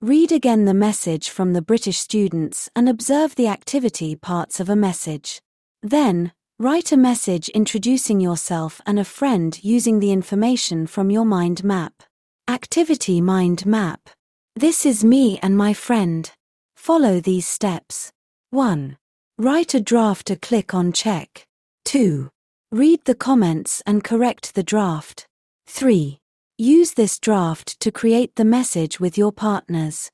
Read again the message from the British students and observe the activity parts of a message. Then, write a message introducing yourself and a friend using the information from your mind map. Activity Mind Map. This is me and my friend. Follow these steps. 1. Write a draft to click on check. 2. Read the comments and correct the draft. 3. Use this draft to create the message with your partners.